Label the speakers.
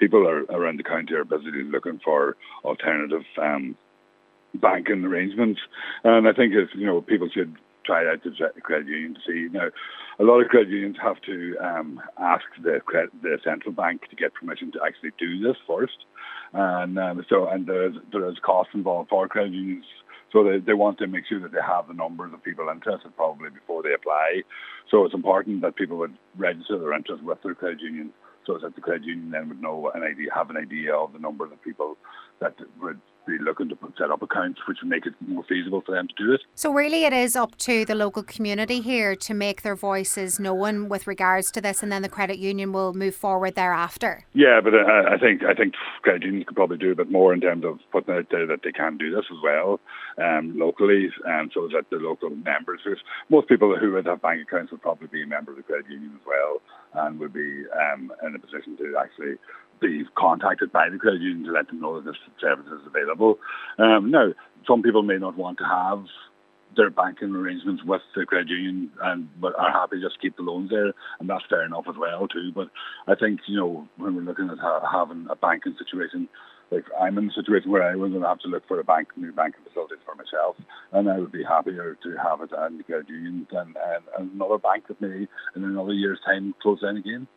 Speaker 1: people around the county are busily looking for alternative banking arrangements, and I think people should try out the credit union to see. Now, a lot of credit unions have to ask the central bank to get permission to actually do this first, and there's costs involved for credit unions. So they want to make sure that they have the numbers of people interested probably before they apply. So it's important that people would register their interest with their credit union, so that the credit union then would have an idea of the numbers of people that would be looking to set up accounts, which would make it more feasible for them to do it.
Speaker 2: So really it is up to the local community here to make their voices known with regards to this, and then the credit union will move forward thereafter.
Speaker 1: Yeah, but I think credit unions could probably do a bit more in terms of putting out there that they can do this as well locally, so that the local members, most people who would have bank accounts would probably be a member of the credit union as well, and would be in a position to actually be contacted by the credit union to let them know that this service is available. Now, some people may not want to have their banking arrangements with the credit union but are happy to just keep the loans there, and that's fair enough as well too. But I think, when we're looking at having a banking situation, like I'm in a situation where I was going to have to look for new banking facilities for myself, and I would be happier to have it in the credit union than another bank that may in another year's time close down again.